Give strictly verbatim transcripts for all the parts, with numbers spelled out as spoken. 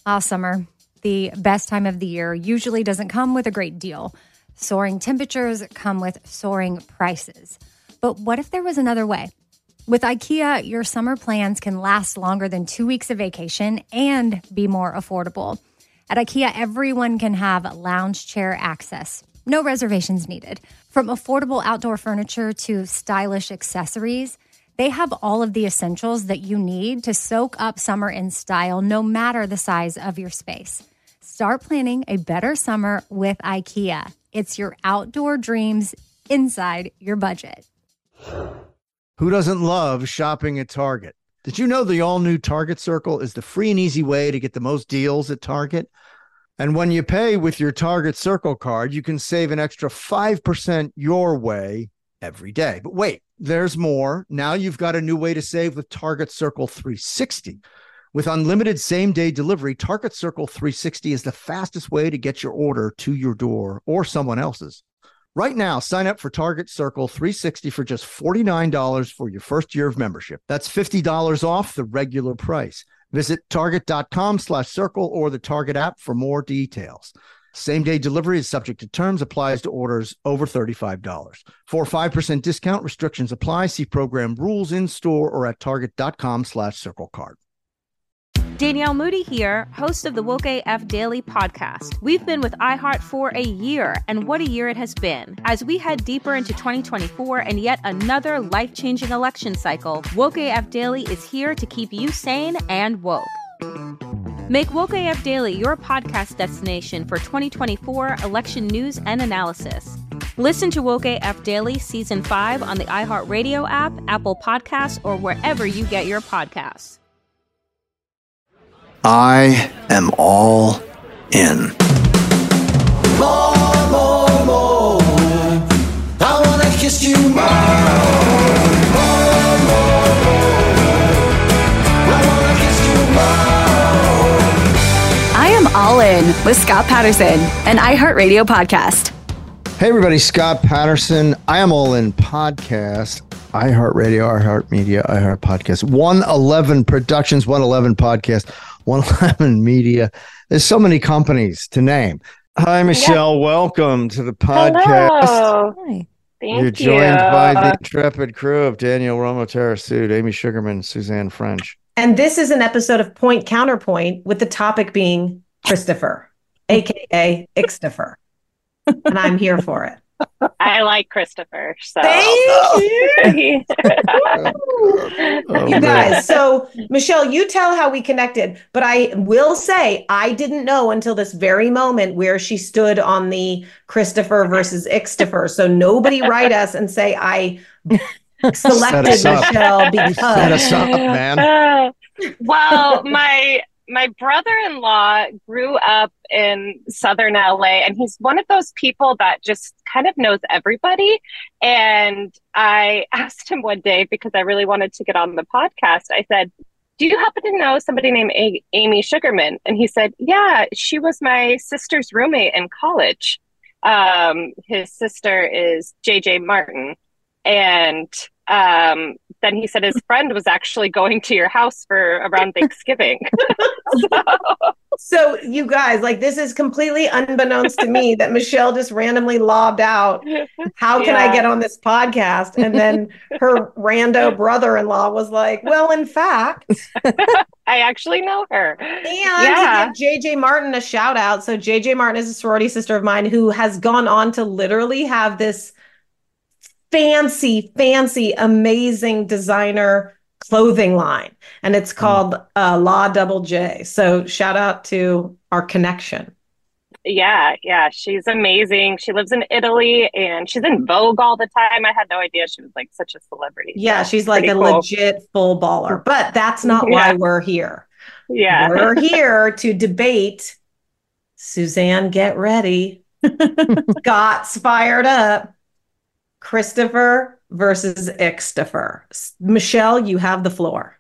Ah, summer, the best time of the year, usually doesn't come with a great deal. Soaring temperatures come with soaring prices. But what if there was another way? With IKEA, your summer plans can last longer than two weeks of vacation and be more affordable. At IKEA, everyone can have lounge chair access. No reservations needed. From affordable outdoor furniture to stylish accessories, they have all of the essentials that you need to soak up summer in style, no matter the size of your space. Start planning a better summer with IKEA. It's your outdoor dreams inside your budget. Who doesn't love shopping at Target? Did you know the all-new Target Circle is the free and easy way to get the most deals at Target? And when you pay with your Target Circle card, you can save an extra five percent your way every day. But wait, there's more. Now you've got a new way to save with Target Circle three sixty. With unlimited same-day delivery, Target Circle three sixty is the fastest way to get your order to your door or someone else's. Right now, sign up for Target Circle three sixty for just forty-nine dollars for your first year of membership. That's fifty dollars off the regular price. Visit target.com slash circle or the Target app for more details. Same-day delivery is subject to terms, applies to orders over thirty-five dollars. For a five percent discount, restrictions apply. See program rules in store or at target.com slash circle card. Danielle Moody here, host of the Woke A F Daily podcast. We've been with iHeart for a year, and what a year it has been. As we head deeper into twenty twenty-four and yet another life-changing election cycle, Woke A F Daily is here to keep you sane and woke. Make Woke A F Daily your podcast destination for twenty twenty-four election news and analysis. Listen to Woke A F Daily Season five on the iHeartRadio app, Apple Podcasts, or wherever you get your podcasts. I am all in. More, more, more. I wanna kiss you more. More, more, more. I wanna kiss you more. I am all in with Scott Patterson, an iHeartRadio podcast. Hey everybody, Scott Patterson. I am all in podcast. iHeartRadio, iHeartMedia, iHeart Podcast. one eleven Productions, one eleven Podcast, one eleven Media. There's so many companies to name. Hi, Michelle. Yeah. Welcome to the podcast. Hello. Hi. Thank You're you. joined by the intrepid crew of Daniel Romo Tarasud, Amy Sugarman, Suzanne French. And this is an episode of Point Counterpoint with the topic being Christopher, a k a. Ixtopher. And I'm here for it. I like Christopher. So. Thank you. Oh, you guys, so Michelle, you tell how we connected, but I will say I didn't know until this very moment where she stood on the Christopher versus Ixtopher. So nobody write us and say I selected Michelle because set us up, man. Uh, well, my my brother-in-law grew up in Southern L A, and he's one of those people that just kind of knows everybody. And I asked him one day, because I really wanted to get on the podcast, I said, do you happen to know somebody named A- Amy Sugarman? And he said, yeah, she was my sister's roommate in college. Um, his sister is J J Martin. And um, then he said his friend was actually going to your house for around Thanksgiving. so. so you guys, like, this is completely unbeknownst to me that Michelle just randomly lobbed out, how can yeah. I get on this podcast? And then her rando brother-in-law was like, well, in fact, I actually know her. And yeah. to give J J Martin a shout out. So J J Martin is a sorority sister of mine who has gone on to literally have this fancy, fancy, amazing designer clothing line. And it's called uh, La Double J. So shout out to our connection. Yeah, yeah. She's amazing. She lives in Italy and she's in Vogue all the time. I had no idea she was like such a celebrity. Yeah, so she's like a cool. legit full baller. But that's not yeah. why we're here. Yeah. We're here to debate. Suzanne, get ready. Scott's fired up. Christopher versus Ixtopher. Michelle, you have the floor.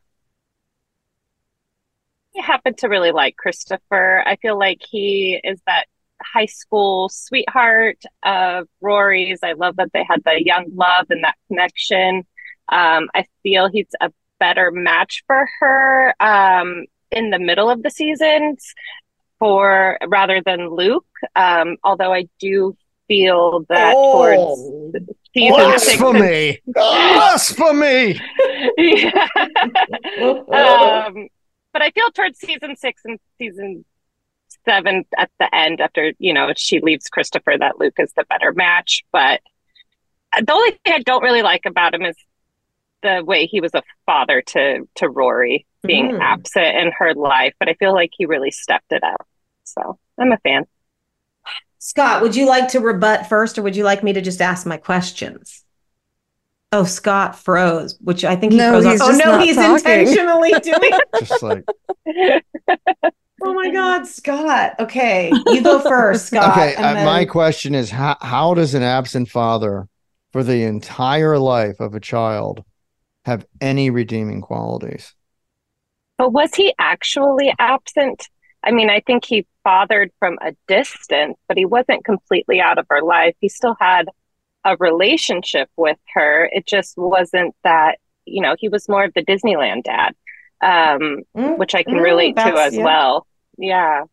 I happen to really like Christopher. I feel like he is that high school sweetheart of Rory's. I love that they had the young love and that connection. Um, I feel he's a better match for her. Um, in the middle of the seasons for rather than Luke. Um, although I do feel that Oh. towards season six and Blasphemy! Blasphemy! yeah. um, but I feel towards season six and season seven at the end, after, you know, she leaves Christopher, that Luke is the better match. But the only thing I don't really like about him is the way he was a father to to Rory, being Mm. absent in her life. But I feel like he really stepped it up. So I'm a fan. Scott, would you like to rebut first, or would you like me to just ask my questions? Oh, Scott froze, which I think he No, froze he's on. Oh just no, not he's talking. intentionally doing. Just like Oh my God, Scott. Okay, you go first, Scott. okay. and Uh, then- my question is how how does an absent father for the entire life of a child have any redeeming qualities? But was he actually absent? I mean, I think he fathered from a distance, but he wasn't completely out of her life. He still had a relationship with her. It just wasn't that, you know, he was more of the Disneyland dad, um, Mm, which I can mm, relate to that's- as yeah. well. Yeah.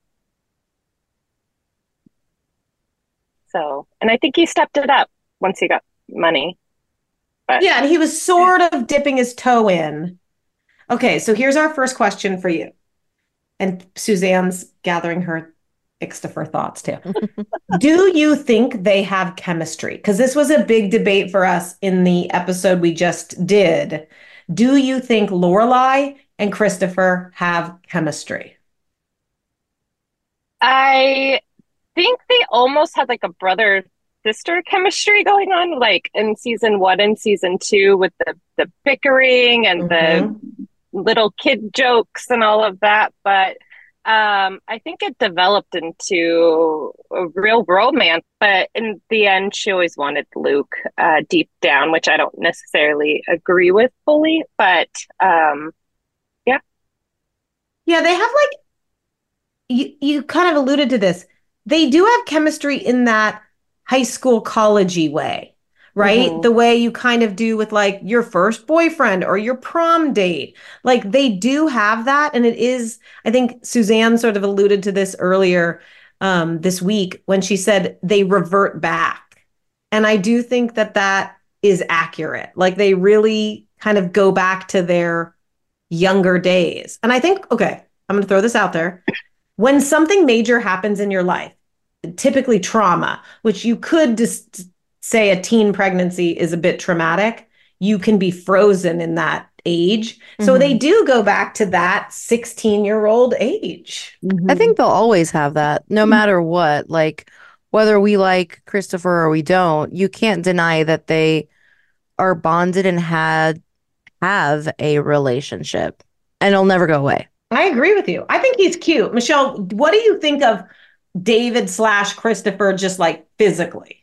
So, and I think he stepped it up once he got money. But Yeah, and he was sort of dipping his toe in. Okay, so here's our first question for you. And Suzanne's gathering her Ixtifer thoughts too. Do you think they have chemistry? Because this was a big debate for us in the episode we just did. Do you think Lorelai and Christopher have chemistry? I think they almost had like a brother sister chemistry going on, like in season one and season two, with the the bickering and Mhm. the little kid jokes and all of that. But um, I think it developed into a real romance. But in the end, she always wanted Luke uh, deep down, which I don't necessarily agree with fully. But um, Yeah, they have like you you kind of alluded to this. They do have chemistry in that high school collegey way, right? Mhm. The way you kind of do with like your first boyfriend or your prom date. Like they do have that, and it is, I think Suzanne sort of alluded to this earlier um this week when she said they revert back. And I do think that that is accurate. Like they really kind of go back to their younger days. And I think, okay, I'm going to throw this out there. When something major happens in your life, typically trauma, which you could just say a teen pregnancy is a bit traumatic, you can be frozen in that age. So Mhm. they do go back to that sixteen year old age. I think they'll always have that, no matter what. Like, whether we like Christopher or we don't, you can't deny that they are bonded and had have a relationship, and it'll never go away. I agree with you. I think he's cute. Michelle, what do you think of David slash Christopher just like physically?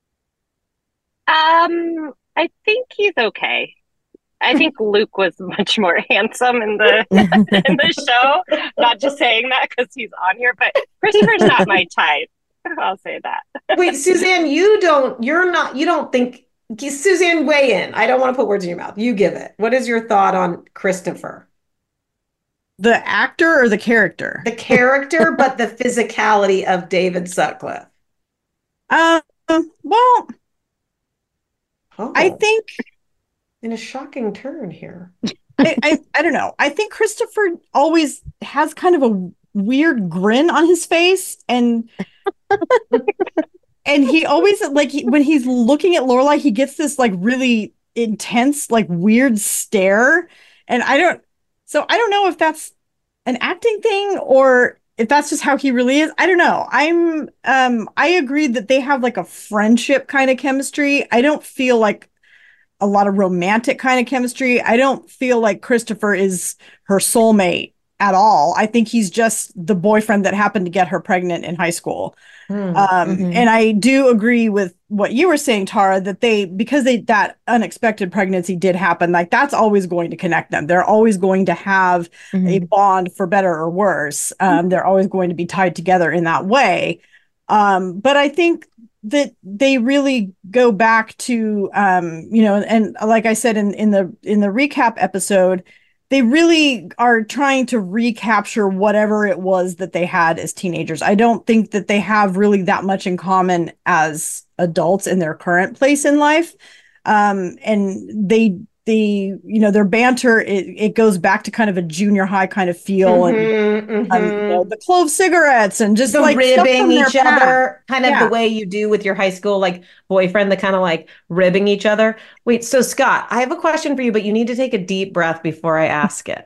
Um, I think he's okay. I think Luke was much more handsome in the in the show. Not just saying that because he's on here, but Christopher's not my type. I'll say that. Wait, Suzanne, you don't, you're not, you don't think, Suzanne, weigh in. I don't want to put words in your mouth. You give it. What is your thought on Christopher? The actor or the character? The character, but the physicality of David Sutcliffe. Um, well, Oh, I think in a shocking turn here. I, I I don't know. I think Christopher always has kind of a weird grin on his face, and and he always like he, when he's looking at Lorelai, he gets this like really intense, like weird stare, and I don't. So I don't know if that's an acting thing or if that's just how he really is. I don't know. I'm um I agree that they have like a friendship kind of chemistry. I don't feel like a lot of romantic kind of chemistry. I don't feel like Christopher is her soulmate at all. I think he's just the boyfriend that happened to get her pregnant in high school. Hmm. Um, Mhm. And I do agree with what you were saying, Tara, that they, because they, that unexpected pregnancy did happen, like that's always going to connect them. They're always going to have a Mhm. bond for better or worse. Um, they're always going to be tied together in that way. Um, but I think that they really go back to, um, you know, and like I said in, in the, in the recap episode, they really are trying to recapture whatever it was that they had as teenagers. I don't think that they have really that much in common as adults in their current place in life. Um, and they, they, you know, their banter, it, it goes back to kind of a junior high kind of feel, Mhm, and mhm. um, you know, the clove cigarettes and just The like stuff ribbing from their each past. other, kind of Yeah. the way you do with your high school like boyfriend, the kind of like ribbing each other. Wait, so Scott, I have a question for you, but you need to take a deep breath before I ask it.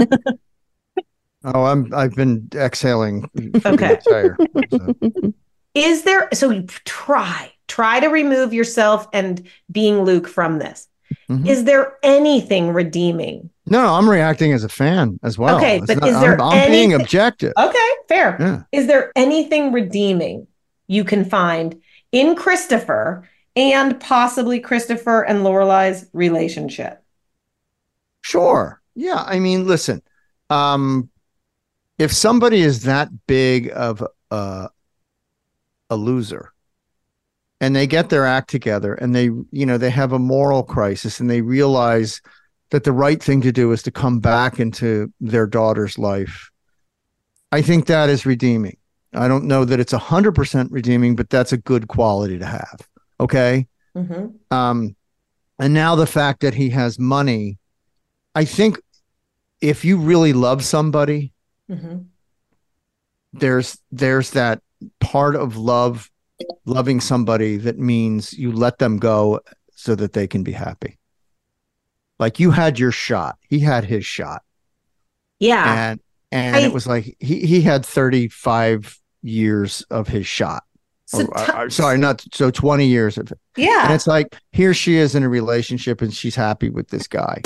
Oh, I'm I've been exhaling for Okay. the entire. So. Is there, so you try, try to remove yourself and being Luke from this. Mhm. Is there anything redeeming? No, no, I'm reacting as a fan as well. Okay, It's but not- is there I'm, I'm being anything- objective. Okay, fair. Yeah. Is there anything redeeming you can find in Christopher and possibly Christopher and Lorelai's relationship? Sure. Yeah. I mean, listen, um, if somebody is that big of a, a loser and they get their act together and they, you know, they have a moral crisis and they realize that the right thing to do is to come back into their daughter's life, I think that is redeeming. I don't know that it's one hundred percent redeeming, but that's a good quality to have. Okay. Mhm. Um, and now the fact that he has money, I think if you really love somebody, Mhm. there's there's that part of love, loving somebody that means you let them go so that they can be happy. Like you had your shot. He had his shot. Yeah. And and I- it was like he he had thirty-five years of his shot. So Or, t- uh, sorry, not so twenty years of it. Yeah. And it's like here she is in a relationship and she's happy with this guy.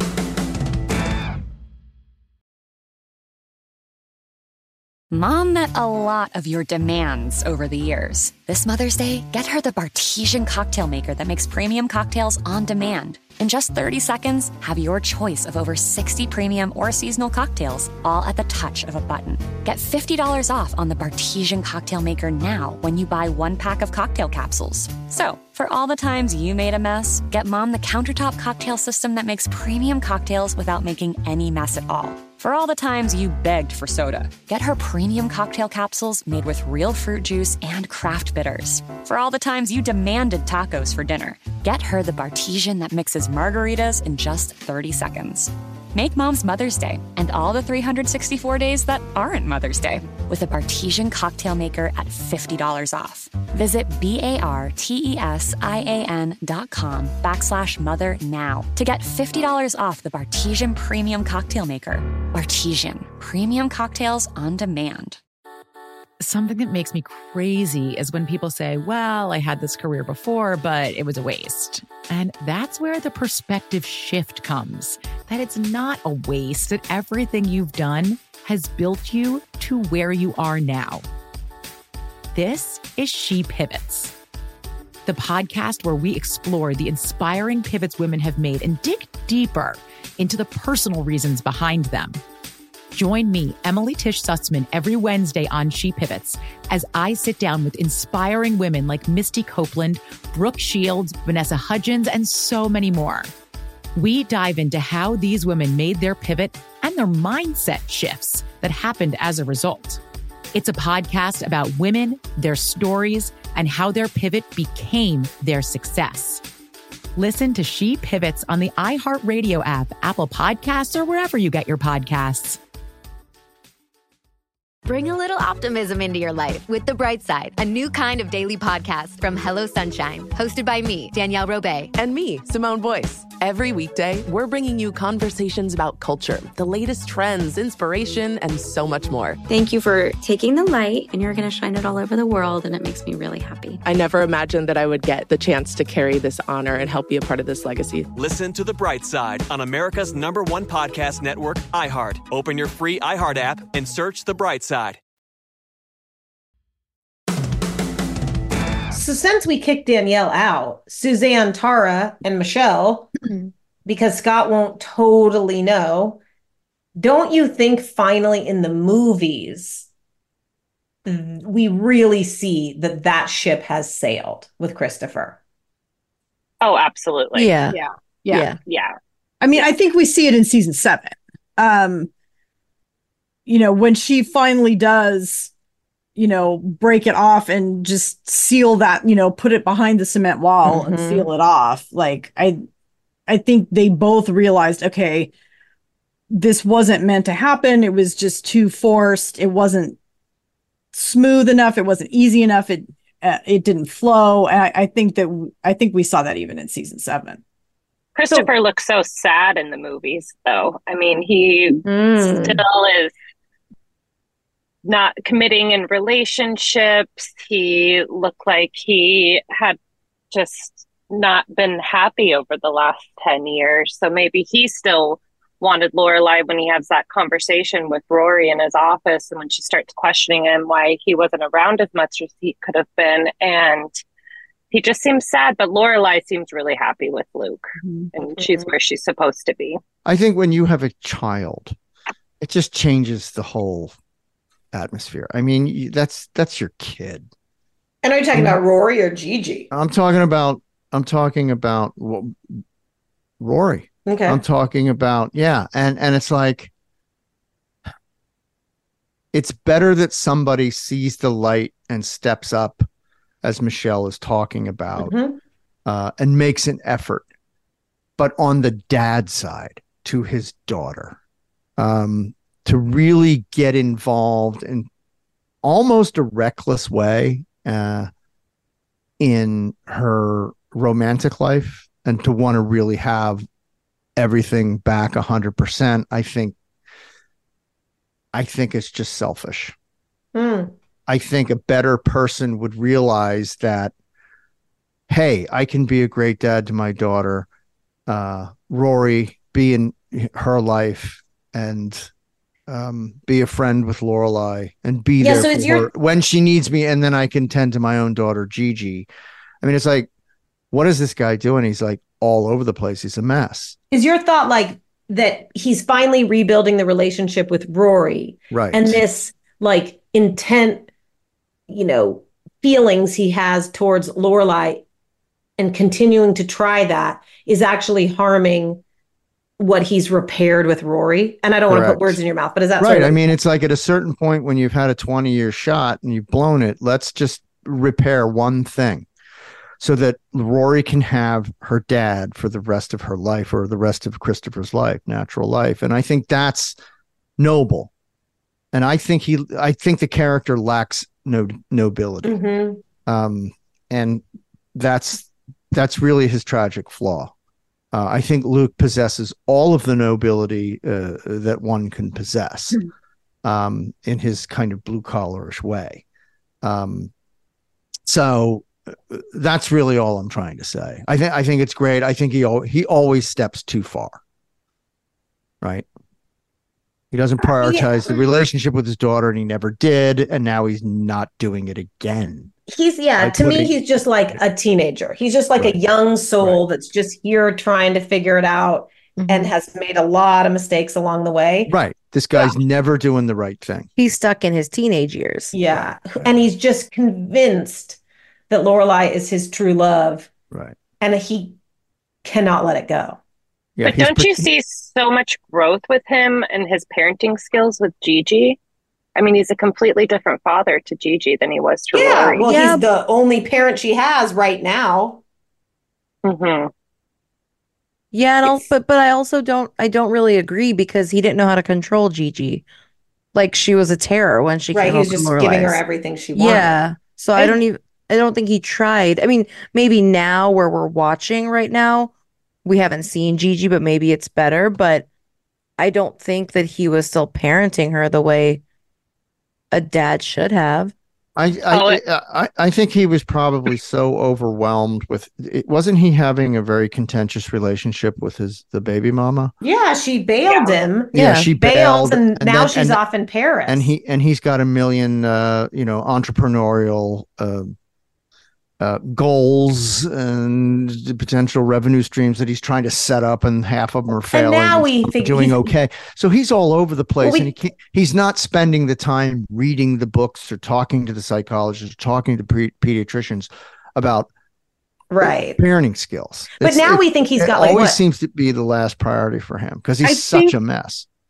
Mom met a lot of your demands over the years. This Mother's Day, get her the Bartesian cocktail maker that makes premium cocktails on demand. In just thirty seconds, have your choice of over sixty premium or seasonal cocktails, all at the touch of a button. Get fifty dollars off on the Bartesian cocktail maker now when you buy one pack of cocktail capsules. So, for all the times you made a mess, get Mom the countertop cocktail system that makes premium cocktails without making any mess at all. For all the times you begged for soda, get her premium cocktail capsules made with real fruit juice and craft bitters. For all the times you demanded tacos for dinner, get her the Bartesian that mixes margaritas in just thirty seconds. Make Mom's Mother's Day and all the three hundred sixty-four days that aren't Mother's Day with a Bartesian cocktail maker at fifty dollars off. Visit B-A-R-T-E-S-I-A-N dot com backslash mother now to get fifty dollars off the Bartesian Premium Cocktail Maker. Bartesian, premium cocktails on demand. Something that makes me crazy is when people say, well, I had this career before, but it was a waste. And that's where the perspective shift comes, that it's not a waste, that everything you've done has built you to where you are now. This is She Pivots, the podcast where we explore the inspiring pivots women have made and dig deeper into the personal reasons behind them. Join me, Emily Tish Sussman, every Wednesday on She Pivots as I sit down with inspiring women like Misty Copeland, Brooke Shields, Vanessa Hudgens, and so many more. We dive into how these women made their pivot and their mindset shifts that happened as a result. It's a podcast about women, their stories, and how their pivot became their success. Listen to She Pivots on the iHeartRadio app, Apple Podcasts, or wherever you get your podcasts. Bring a little optimism into your life with The Bright Side, a new kind of daily podcast from Hello Sunshine, hosted by me, Danielle Robay. And me, Simone Boyce. Every weekday, we're bringing you conversations about culture, the latest trends, inspiration, and so much more. Thank you for taking the light, and you're going to shine it all over the world, and it makes me really happy. I never imagined that I would get the chance to carry this honor and help be a part of this legacy. Listen to The Bright Side on America's number one podcast network, iHeart. Open your free iHeart app and search The Bright Side. So since we kicked Danielle out, Suzanne, Tara, and Michelle, because Scott won't totally know, don't you think finally in the movies, we really see that that ship has sailed with Christopher? Oh, absolutely. Yeah. Yeah. Yeah. Yeah. I mean, I think we see it in season seven. um, you know, when she finally does, you know, break it off and just seal that, you know, put it behind the cement wall Mhm. and seal it off. Like, I, I think they both realized, okay, this wasn't meant to happen. It was just too forced. It wasn't smooth enough. It wasn't easy enough. It, uh, it didn't flow. And I, I think that, I think we saw that even in season seven. Christopher looks so sad in the movies, though. I mean, he Mm. still is not committing in relationships. He looked like he had just not been happy over the last ten years. So maybe he still wanted Lorelai when he has that conversation with Rory in his office, and when she starts questioning him why he wasn't around as much as he could have been. And he just seems sad, but Lorelai seems really happy with Luke, and she's where she's supposed to be. I think when you have a child, it just changes the whole atmosphere. I mean, you- that's that's your kid. And are you talking about Rory or Gigi? I'm talking about I'm talking about well, Rory. Okay. I'm talking about yeah, and and it's like it's better that somebody sees the light and steps up, as Michelle is talking about, Mhm. uh, and makes an effort. But on the dad side, to his daughter, um, to really get involved in almost a reckless way uh, in her romantic life, and to want to really have everything back a hundred percent, I think, I think it's just selfish. Mm. I think a better person would realize that, hey, I can be a great dad to my daughter. Uh, Rory, be in her life, and um, be a friend with Lorelai, and be Yeah, there so for it's her your- when she needs me, and then I can tend to my own daughter, Gigi. I mean, it's like, what is this guy doing? He's like all over the place. He's a mess. Is your thought like that he's finally rebuilding the relationship with Rory? Right. And this like intent, you know, feelings he has towards Lorelai and continuing to try that is actually harming what he's repaired with Rory? And I don't want to Correct. put words in your mouth, but is that right? sort of I mean, it's like at a certain point when you've had a twenty year shot and you've blown it, let's just repair one thing so that Rory can have her dad for the rest of her life, or the rest of Christopher's life, natural life. And I think that's noble. And I think he, I think the character lacks no nobility. Mhm. Um, and that's, that's really his tragic flaw. Uh, I think Luke possesses all of the nobility uh, that one can possess, um, in his kind of blue collarish way. Um, so uh, that's really all I'm trying to say. I think I think it's great. I think he al- he always steps too far. Right? He doesn't prioritize the relationship with his daughter, and he never did, and now he's not doing it again. He's yeah, Like to me putting- he's just like a teenager. He's just like Right. a young soul that's just here trying to figure it out and has made a lot of mistakes along the way. Right. This guy's never doing the right thing. He's stuck in his teenage years. Yeah. And he's just convinced that Lorelai is his true love. Right. And he cannot let it go. Yeah, but he's don't pre- you see so much growth with him and his parenting skills with Gigi? I mean, he's a completely different father to Gigi than he was to Yeah. Rory. Well, he's the only parent she has right now. Mm-hmm. Yeah, and al- but but I also don't I don't really agree, because he didn't know how to control Gigi. Like, she was a terror when she Right. came He was home just from giving her Lorelai's. everything she wanted. Yeah. So I And- don't even I don't think he tried. I mean, maybe now where we're watching right now, we haven't seen Gigi, but maybe it's better. But I don't think that he was still parenting her the way a dad should have. I Oh, I, I I think he was probably so overwhelmed with it. Wasn't he having a very contentious relationship with his the baby mama? Yeah, she bailed him. Yeah, she bailed, and, and now then- she's and- off in Paris. And he and he's got a million uh, you know, entrepreneurial uh, uh, goals and potential revenue streams that he's trying to set up, and half of them are failing. now we some are think doing he's- okay. So he's all over the place, Well, we- and he can't, he's not spending the time reading the books or talking to the psychologists, or talking to pe- pediatricians about right parenting skills. But now we think he's it got, like, always what? seems to be the last priority for him, because I he's such think- a mess.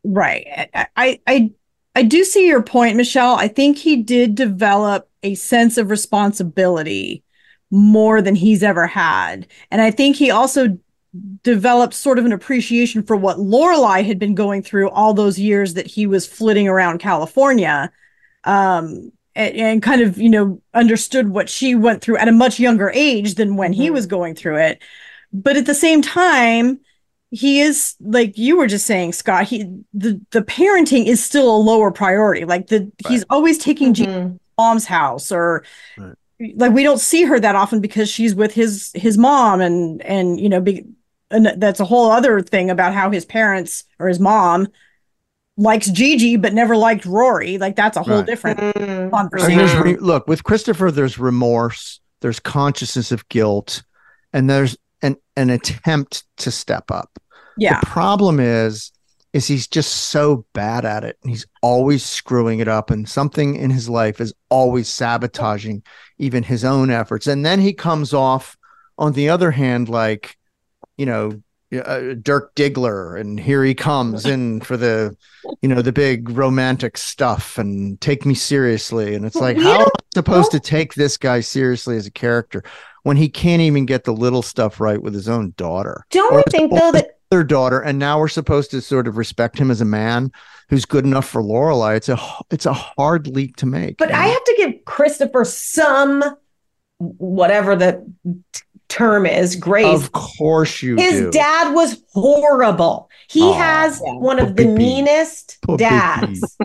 Right. I, I I I do see your point, Michelle. I think he did develop a sense of responsibility more than he's ever had. And I think he also developed sort of an appreciation for what Lorelai had been going through all those years that he was flitting around California. Um, and, and kind of, you know, understood what she went through at a much younger age than when mm-hmm. he was going through it. But at the same time, he is, like you were just saying, Scott, he the, the parenting is still a lower priority. Like the right. he's always taking mm-hmm. G- mom's house or right. like we don't see her that often because she's with his his mom and and you know be, and that's a whole other thing about how his parents or his mom likes Gigi but never liked Rory. Like that's a whole right. different mm-hmm. conversation. I mean, look, with Christopher, there's remorse, there's consciousness of guilt, and there's an an attempt to step up. Yeah. The problem is, is he's just so bad at it. And he's always screwing it up, and something in his life is always sabotaging even his own efforts. And then he comes off, on the other hand, like, you know, uh, Dirk Diggler, and here he comes in for the, you know, the big romantic stuff and take me seriously. And it's like, how am I supposed to take this guy seriously as a character when he can't even get the little stuff right with his own daughter? Don't we think though that their daughter, and now we're supposed to sort of respect him as a man who's good enough for Lorelai? It's a it's a hard leap to make. But I have to give Christopher some, whatever the t- term is, grace. Of course you His do. dad was horrible. He Aww. has one of the baby. meanest Poor dads.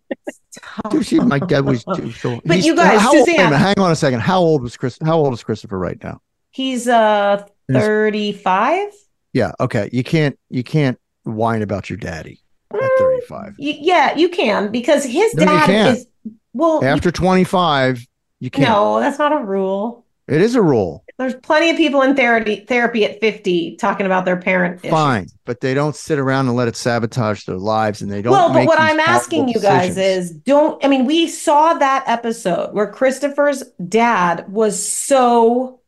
Dude, she, my dad was too. So but you guys, how Suzanne, old, minute, hang on a second. How old was Chris? How old is Christopher right now? He's uh thirty-five. Yeah. Okay. You can't. You can't whine about your daddy at thirty-five. Y- yeah, you can, because his No, you dad can't. is well. After you, twenty-five, you can't. No, that's not a rule. It is a rule. There's plenty of people in therapy therapy at fifty talking about their parent issues. Fine, but they don't sit around and let it sabotage their lives, and they don't. Well, but make what these I'm asking you decisions. guys is, don't. I mean, we saw that episode where Christopher's dad was so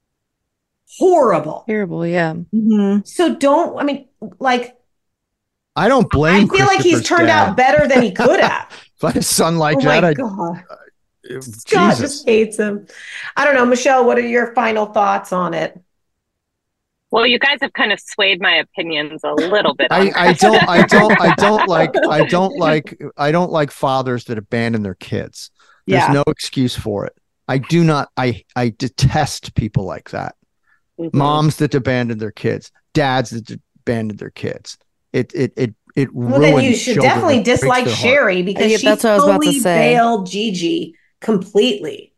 horrible. Terrible, yeah. Mm-hmm. So don't. I mean, like, I don't blame. I feel like he's turned dad. out better than he could have. If I had a son like oh that, my I, God. uh, Scott Jesus. just hates him. I don't know, Michelle. What are your final thoughts on it? Well, you guys have kind of swayed my opinions a little bit. I, I don't. I don't. I don't like. I don't like. I don't like fathers that abandon their kids. There's Yeah. no excuse for it. I do not. I. I detest people like that. Mhm. Moms that abandon their kids. Dads that abandon their kids. It. It. It. It Well, then you ruins should children. definitely It breaks dislike their heart. Sherry because Yeah, she that's what I was about to totally say. failed Gigi completely.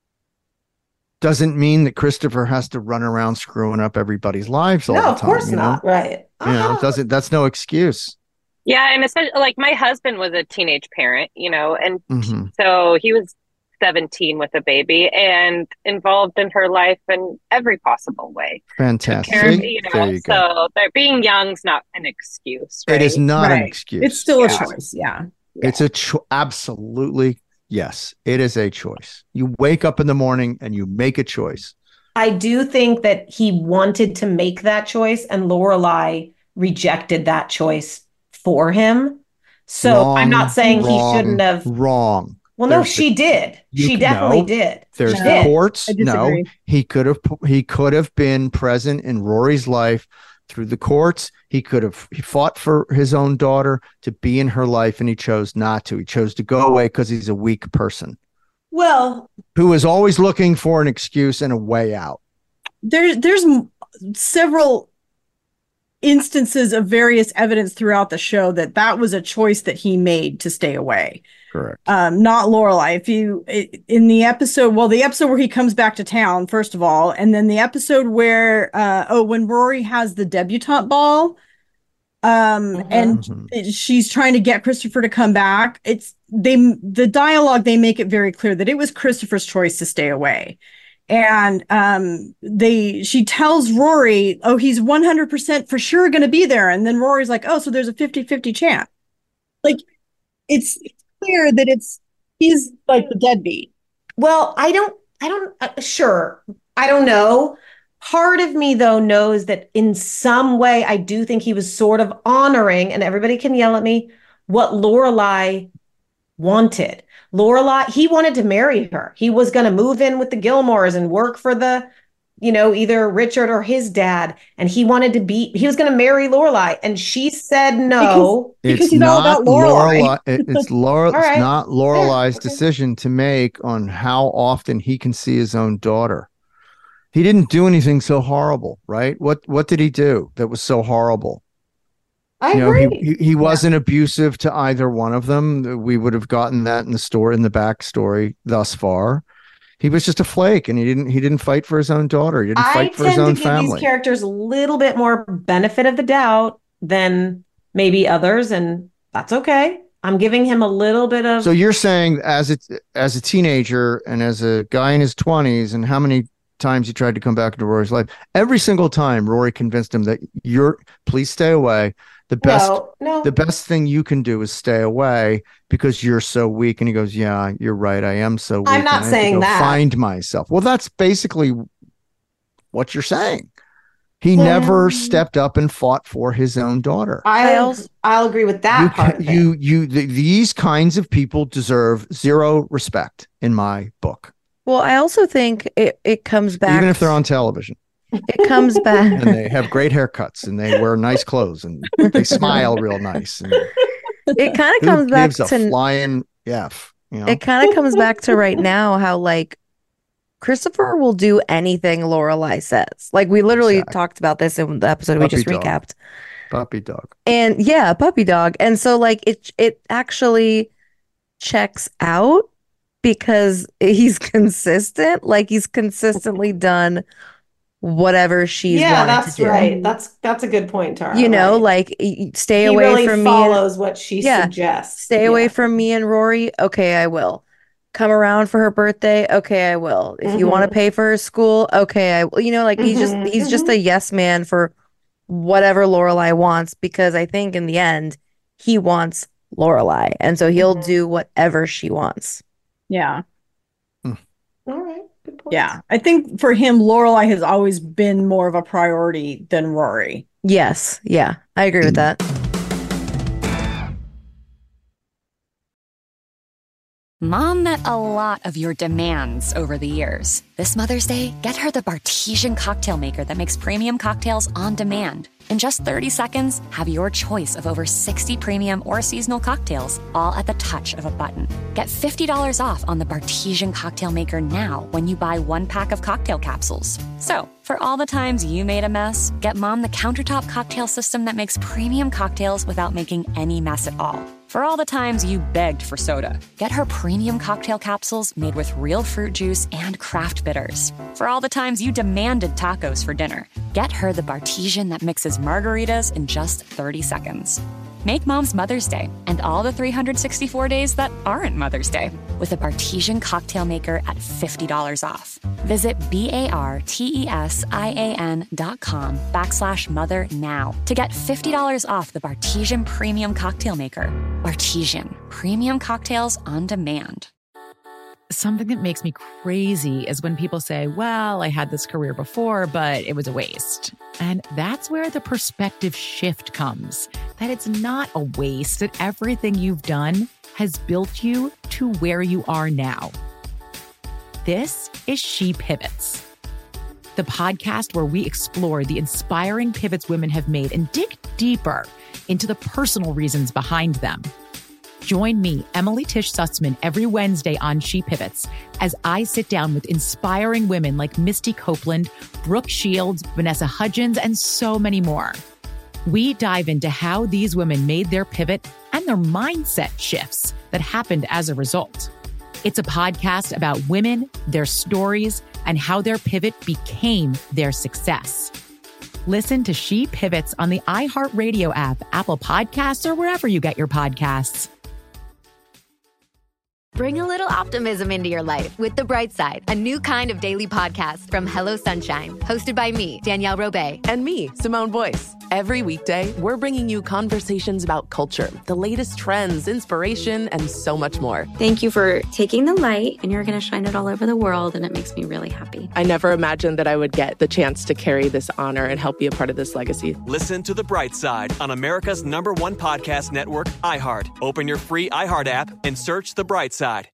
Doesn't mean that Christopher has to run around screwing up everybody's lives all No, the of time. course you know? not. Right. You know, it doesn't. That's no excuse. Yeah, and especially like my husband was a teenage parent, you know, and Mhm. so he was seventeen with a baby and involved in her life in every possible way. Fantastic. Care, See? you know, There you go. so they're being young's not an excuse. Right? It is not an Right. excuse. It's still a Yeah. choice. Yeah. It's a cho- absolutely yes. It is a choice. You wake up in the morning and you make a choice. I do think that he wanted to make that choice, and Lorelai rejected that choice for him. So Wrong, I'm not saying wrong, he shouldn't have. Wrong. Well, no, There's she the- did. You- She definitely no, did. There's She the did. courts. I No, disagree. he could have. He could have been present in Rory's life through the courts. He could have. He fought for his own daughter to be in her life, and he chose not to. He chose to go away because he's a weak person Well, who is always looking for an excuse and a way out. There's there's m- several instances of various evidence throughout the show that that was a choice that he made to stay away. Correct. Um, not Lorelai. If you i- in the episode, well, the episode where he comes back to town, first of all, and then the episode where, uh, oh, when Rory has the debutante ball, um, Mhm. and Mhm. she's trying to get Christopher to come back. It's they the dialogue they make it very clear that it was Christopher's choice to stay away. And um, they she tells Rory, oh, he's one hundred percent for sure going to be there. And then Rory's like, oh, so there's a fifty-fifty chance. Like, it's, it's clear that it's he's like the deadbeat. well, I don't. I don't. Uh, sure, I don't know, Part of me, though, knows that in some way, I do think he was sort of honoring, and everybody can yell at me, what Lorelai wanted. Lorelai, he wanted to marry her. He was going to move in with the Gilmores and work for the, you know, either Richard or his dad. And he wanted to be, he was going to marry Lorelai. And she said no. Because, because it's he's not all about Lorelai. Lorelai. it- It's Laura. All right. It's not Lorelai's Yeah, okay. decision to make on how often he can see his own daughter. He didn't do anything so horrible, right? What What did he do that was so horrible? I you know, agree. he he, he wasn't abusive to either one of them. We would have gotten that in the story, in the backstory thus far. He was just a flake, and he didn't he didn't fight for his own daughter. He didn't I fight for his tend to own give family. these characters a little bit more benefit of the doubt than maybe others, and that's okay. I'm giving him a little bit of So you're saying as a as a teenager and as a guy in his twenties, and how many times he tried to come back into Rory's life, every single time Rory convinced him that you're please stay away. The best No, no. the best thing you can do is stay away because you're so weak. And he goes, yeah, you're right. I am so weak. I'm not and I have to saying go that. Find myself. Well, that's basically what you're saying. He Yeah. never stepped up and fought for his own daughter. I'll, I'll agree with that you, part ca- of it. you, you, th- these kinds of people deserve zero respect in my book, Well, I also think it, it comes back. even if they're on television It comes back. and they have great haircuts and they wear nice clothes and they smile real nice. And It kind of who comes back gives a to flying F, you know? it kind of comes back to right now how like Christopher will do anything Lorelai says. Like we literally talked about this in the episode we Puppy just dog. recapped. Puppy dog. And yeah, puppy dog. And so like it it actually checks out because he's consistent. Like he's consistently done whatever she's yeah, wanted that's to do. right. That's that's a good point, Tara. You know, right. like y- stay He away really from me. and- follows what she Yeah. suggests. Stay away from me and Rory. Okay, I will. Come around for her birthday. Okay, I will. If you want to Mhm. pay for her school, okay, I will. You know, like he's just Mhm, he's just mhm. a yes man for whatever Lorelai wants because I think in the end he wants Lorelai, and so he'll Mm-hmm. do whatever she wants. Yeah. All right. Good point. Yeah. I think for him, Lorelai has always been more of a priority than Rory. Yes, yeah, I agree with that. Mom met a lot of your demands over the years. This Mother's Day, get her the Bartesian cocktail maker that makes premium cocktails on demand. In just thirty seconds, have your choice of over sixty premium or seasonal cocktails, all at the touch of a button. Get fifty dollars off on the Bartesian cocktail maker now when you buy one pack of cocktail capsules. So, for all the times you made a mess, get Mom the countertop cocktail system that makes premium cocktails without making any mess at all. For all the times you begged for soda, get her premium cocktail capsules made with real fruit juice and craft bitters. For all the times you demanded tacos for dinner, get her the Bartesian that mixes margaritas in just thirty seconds. Make Mom's Mother's Day and all the three hundred sixty-four days that aren't Mother's Day with a Bartesian cocktail maker at fifty dollars off. Visit B-A-R-T-E-S-I-A-N dot com backslash mother now to get fifty dollars off the Bartesian Premium Cocktail Maker. Bartesian, premium cocktails on demand. Something that makes me crazy is when people say, well, I had this career before, but it was a waste. And that's where the perspective shift comes, that it's not a waste, that everything you've done has built you to where you are now. This is She Pivots, the podcast where we explore the inspiring pivots women have made and dig deeper into the personal reasons behind them. Join me, Emily Tish Sussman, every Wednesday on She Pivots as I sit down with inspiring women like Misty Copeland, Brooke Shields, Vanessa Hudgens, and so many more. We dive into how these women made their pivot and their mindset shifts that happened as a result. It's a podcast about women, their stories, and how their pivot became their success. Listen to She Pivots on the iHeartRadio app, Apple Podcasts, or wherever you get your podcasts. Bring a little optimism into your life with The Bright Side, a new kind of daily podcast from Hello Sunshine, hosted by me, Danielle Robay. And me, Simone Boyce. Every weekday, we're bringing you conversations about culture, the latest trends, inspiration, and so much more. Thank you for taking the light, and you're going to shine it all over the world, and it makes me really happy. I never imagined that I would get the chance to carry this honor and help be a part of this legacy. Listen to The Bright Side on America's number one podcast network, iHeart. Open your free iHeart app and search The Bright Side. I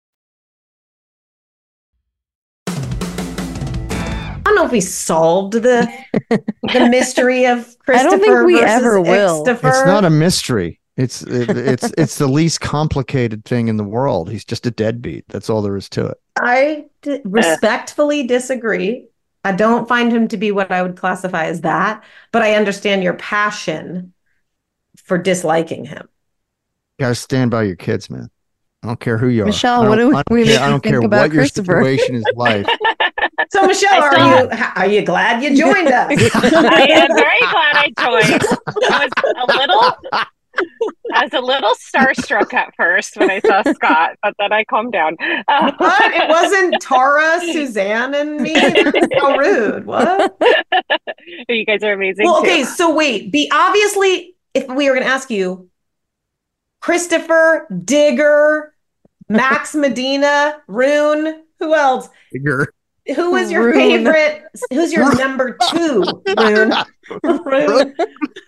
don't know if we solved the the mystery of Christopher. I don't think we versus ever will. Ixtopher. It's not a mystery. It's it, it's it's the least complicated thing in the world. He's just a deadbeat. That's all there is to it. I d- respectfully disagree. I don't find him to be what I would classify as that, but I understand your passion for disliking him. You gotta stand by your kids, man. I don't care who you are. Michelle, I what don't- do we- I don't we care, make I you don't think care about what your Christopher? situation is like. So, Michelle, I are still you are you glad you joined us? I am very glad I joined. I was a little, I was a little starstruck at first when I saw Scott, but then I calmed down. Uh, What? It wasn't Tara, Suzanne, and me? How rude. What? You guys are amazing. Well, too. okay, so wait. Be obviously, if we were going to ask you, Christopher, Digger, Max Medina, Rune, who else? Digger. Who is your Rune. favorite? Who's your number two, Rune? Rune.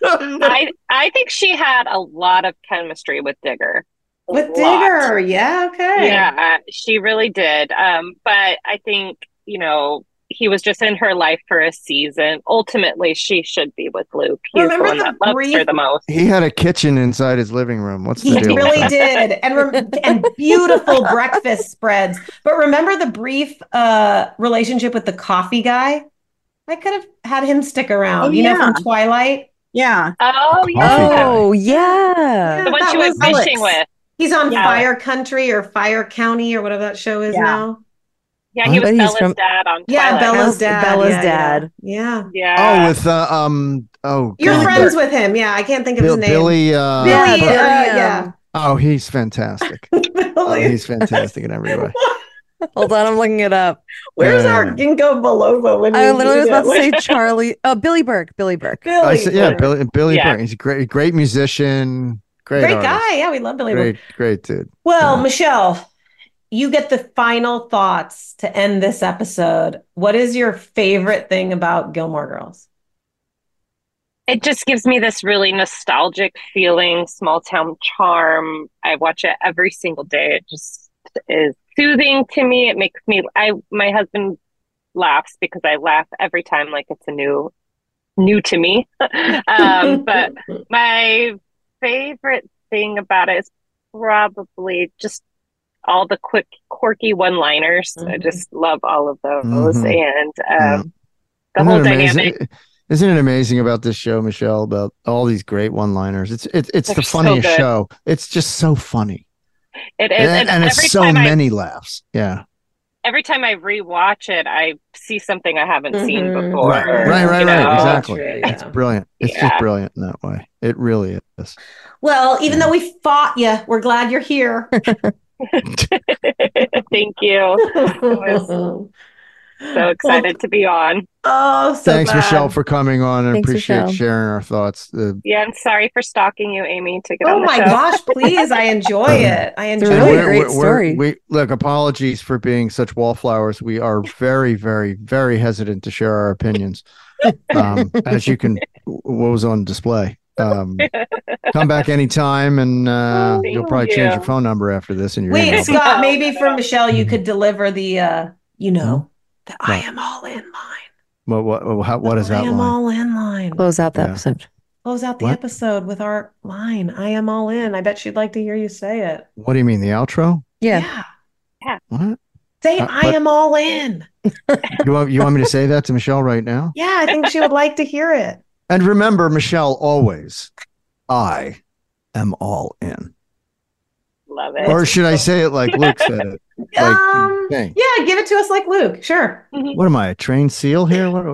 I I think she had a lot of chemistry with Digger. A With lot. Digger, yeah, okay. Yeah, she really did. Um, but I think, you know, he was just in her life for a season. Ultimately, she should be with Luke. He's Remember the one the that loves brief- her the most. He had a kitchen inside his living room. What's the He deal? with really that? did, and rem- and beautiful breakfast spreads. But remember the brief uh, relationship with the coffee guy? I could have had him stick around. Oh, you know, yeah. from Twilight. Yeah. Oh, yeah. Oh, yeah. The one that she went was Alex. fishing with. He's on Yeah. Fire Country or Fire County or whatever that show is Yeah. now. Yeah, he I was bet he's Bella's from- dad on Yeah, Twilight. Bella's dad. Bella's yeah, dad. Yeah. Yeah. Oh, with uh, um, oh, You're God. friends with him. Yeah, I can't think of Bill, his name. Billy. Uh, Billy, uh, Billy, yeah. um, oh, he's fantastic. Oh, Billy. he's fantastic in every way. Hold on, I'm looking it up. Where's Yeah. our ginkgo biloba when I we literally was do about to that? say Like- Charlie. Oh, Billy Burke. Billy Burke. Billy. I said, yeah, Billy. Billy Yeah. Burke. He's a great, great musician. Great, Great artist. guy. Yeah, we love Billy. Burke. Great, great dude. Well, Yeah. Michelle, you get the final thoughts to end this episode. What is your favorite thing about Gilmore Girls? It just gives me this really nostalgic feeling, small town charm. I watch it every single day. It just is soothing to me. It makes me, I, my husband laughs because I laugh every time like it's a new, new to me. um, but my favorite thing about it is probably just all the quick, quirky one-liners. Mm-hmm. I just love all of those. Mhm. And Yeah. um, the Isn't whole it amazing? dynamic. Isn't it amazing about this show, Michelle? About all these great one-liners. It's it, it's They're the so funniest good. show. It's just so funny, It is. and, And, and every it's so time I many laughs. Yeah, every time I rewatch it, I see something I haven't seen Mhm. before. right, right, right, you right. know? Exactly. True, It's yeah. brilliant. It's just Yeah. brilliant in that way. It really is. Well, even though we fought you, we're glad you're here. Thank you. oh, So excited to be on. so Thanks, glad. Michelle, for coming on, and Thanks, appreciate Michelle. sharing our thoughts. Uh, Yeah, I'm sorry for stalking you, Amy, to get Oh on the my show. gosh, please. I enjoy it. I It's enjoy a really it. great story. We look. Apologies for being such wallflowers. We are very, very, very hesitant to share our opinions. Um, as you can, what was on display. Um, come back anytime, and uh, Oh, you'll thank probably change you. your phone number after this. And your Wait, email. Scott, maybe for Michelle, you could deliver the, uh, you know, the I What? am all in line. What? What? What, how, what is I that am line? all in line. Close out the Yeah. episode. Close out the What? episode with our line. I am all in. I bet she'd like to hear you say it. What do you mean the outro? Yeah. What? Say, Uh, I but- am all in. You want? You want me to say that to Michelle right now? Yeah, I think she would like to hear it. And remember, Michelle, always, I am all in. Love it. Or should I say it like Luke said it? Like, um, dang. yeah, give it to us like Luke. Sure. What am I, a trained seal here? What,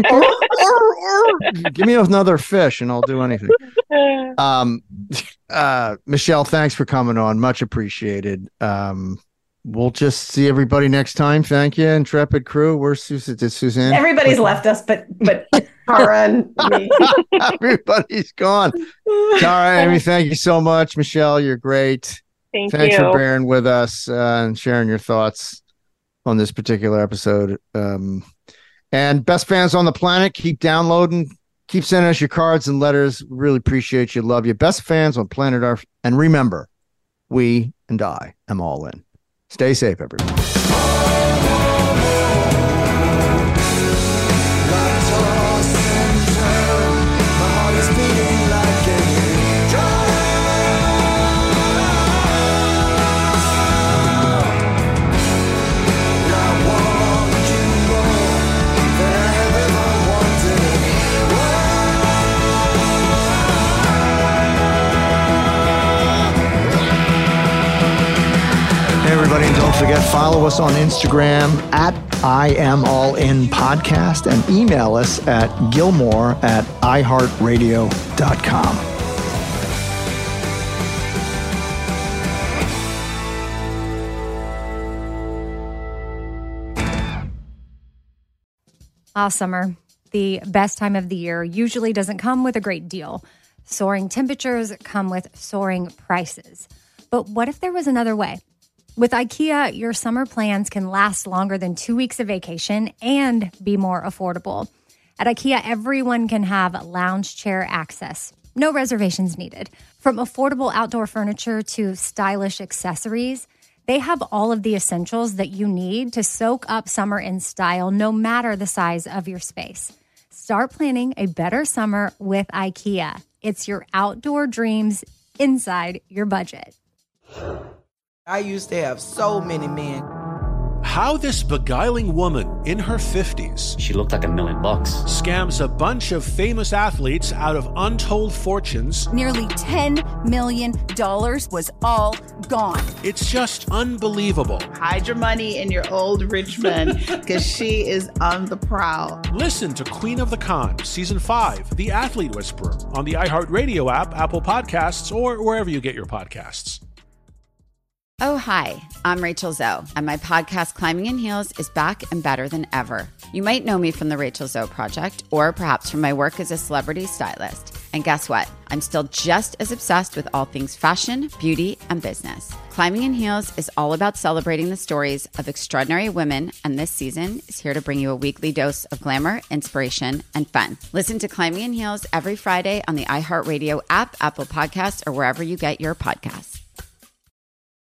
give me another fish and I'll do anything. Um, uh, Michelle, thanks for coming on. Much appreciated. Um, we'll just see everybody next time. Thank you, Intrepid crew. Where's Susan? Did Suzanne? Everybody's left us, but but Tara and me. Everybody's gone. Tara, Amy, thank you so much. Michelle, you're great. Thank Thanks you. for bearing with us uh, and sharing your thoughts on this particular episode. Um, and best fans on the planet, keep downloading, keep sending us your cards and letters. Really appreciate you. Love you. Best fans on planet Earth. And remember, we and I am all in. Stay safe, everyone. Everybody, and don't forget, follow us on Instagram at I Am All In Podcast and email us at Gilmore at i heart radio dot com. Ah, summer, the best time of the year, usually doesn't come with a great deal. Soaring temperatures come with soaring prices. But what if there was another way? With IKEA, your summer plans can last longer than two weeks of vacation and be more affordable. At IKEA, everyone can have lounge chair access. No reservations needed. From affordable outdoor furniture to stylish accessories, they have all of the essentials that you need to soak up summer in style, no matter the size of your space. Start planning a better summer with IKEA. It's your outdoor dreams inside your budget. I used to have so many men. How this beguiling woman in her fifties, she looked like a million bucks, scams a bunch of famous athletes out of untold fortunes. Nearly ten million dollars was all gone. It's just unbelievable. Hide your money in your old rich man, because she is on the prowl. Listen to Queen of the Con, Season five, The Athlete Whisperer, on the iHeartRadio app, Apple Podcasts, or wherever you get your podcasts. Oh, hi, I'm Rachel Zoe, and my podcast, Climbing in Heels, is back and better than ever. You might know me from the Rachel Zoe Project, or perhaps from my work as a celebrity stylist. And guess what? I'm still just as obsessed with all things fashion, beauty, and business. Climbing in Heels is all about celebrating the stories of extraordinary women, and this season is here to bring you a weekly dose of glamour, inspiration, and fun. Listen to Climbing in Heels every Friday on the iHeartRadio app, Apple Podcasts, or wherever you get your podcasts.